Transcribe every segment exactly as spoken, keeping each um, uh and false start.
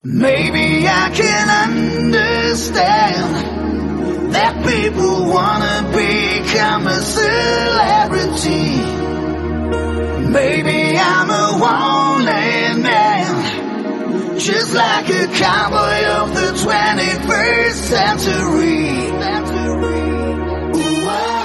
Maybe I can understand that people wanna become a celebrity. Maybe I'm a wanted man, just like a cowboy of the twenty-first century. Ooh, wow.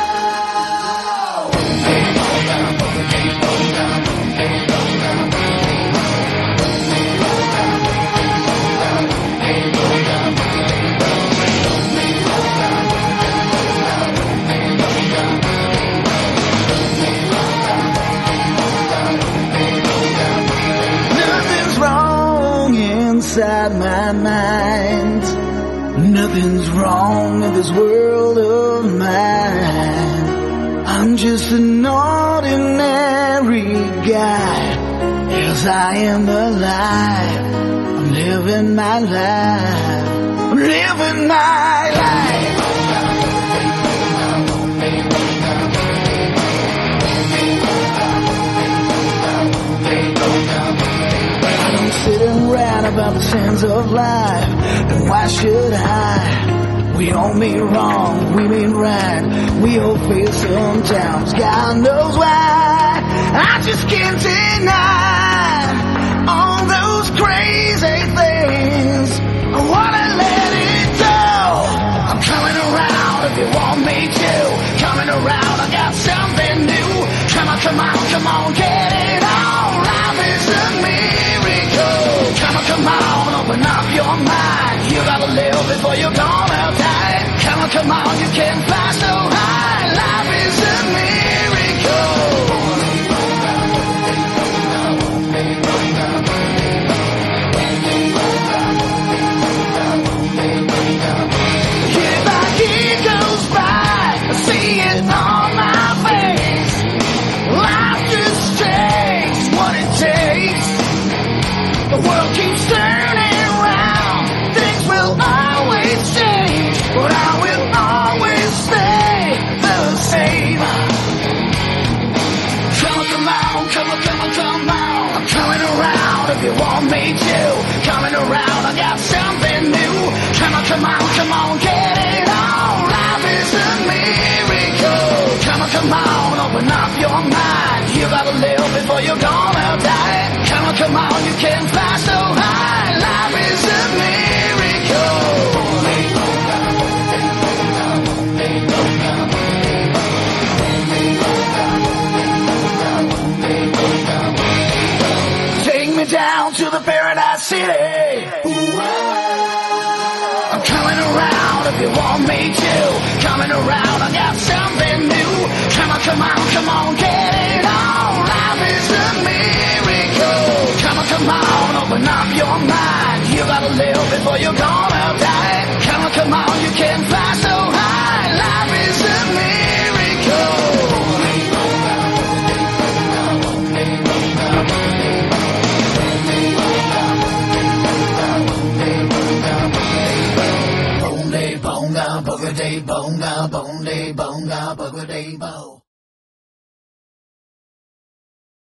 Inside my mind, nothing's wrong in this world of mine. I'm just an ordinary guy. Yes, I am alive. I'm living my life. I'm living my life. Sit and rant about the sins of life, and why should I? We don't mean wrong, we mean right. We all fail sometimes, God knows why. I just can't deny all those crazy things. I wanna let it go. I'm coming around if you want me to. Coming around, I got something new. Come on, come on, come on, get it on. Life is a miracle. Come on, come on, open up your mind. You gotta live before you're gonna die. Come on, come on, you can fly so high. Life is a miracle. Year by year goes by, I see it on my face. Life just takes what it takes. The world keeps turning around. Things will always change, but I will always stay the same. Come on, come on, come on, come on, come on. I'm coming around if you want me to. Coming around, I got something new. Come on, come on, come on, get it on. Life is a miracle. Come on, come on, open up your mind. You gotta live before you're gonna die. Come on, come on, you can fly so high. Life is a miracle. Take me down to the Paradise City. Ooh, I'm coming around if you want me to. Coming around, I got something new. Come on, come on, come on, get it on. Life is a miracle. Come on, come on, open up your mind. You gotta live before you're gonna die. Come on, come on, you can fly so high. Life is a miracle. Boom, day, boom, da, booga, day, boom, da, boom, day, boom.